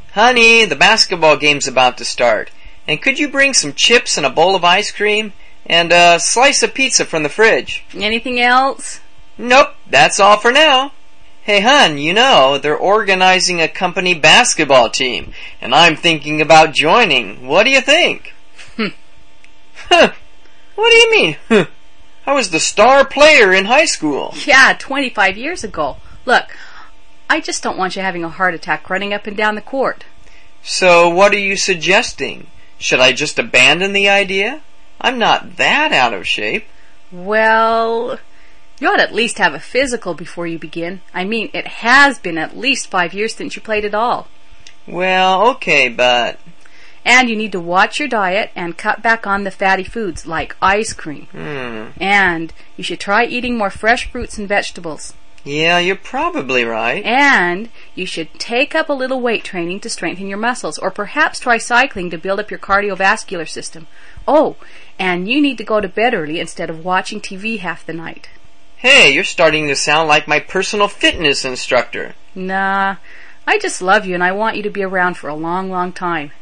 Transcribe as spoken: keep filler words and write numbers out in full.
Honey, the basketball game's about to start. And could you bring some chips and a bowl of ice cream? And a slice of pizza from the fridge. Anything else? Nope, that's all for now. Hey, hon, you know, they're organizing a company basketball team, and I'm thinking about joining. What do you think? Huh. What do you mean? Huh. I was the star player in high school. Yeah, twenty-five years ago. Look, I just don't want you having a heart attack running up and down the court. So what are you suggesting? Should I just abandon the idea? I'm not that out of shape. Well, you ought to at least have a physical before you begin. I mean, it has been at least five years since you played at all. Well, okay, but... And you need to watch your diet and cut back on the fatty foods like ice cream. Hmm. And you should try eating more fresh fruits and vegetables. Yeah, you're probably right. And you should take up a little weight training to strengthen your muscles, or perhaps try cycling to build up your cardiovascular system. Oh, and you need to go to bed early instead of watching T V half the night. Hey, you're starting to sound like my personal fitness instructor. Nah, I just love you and I want you to be around for a long, long time.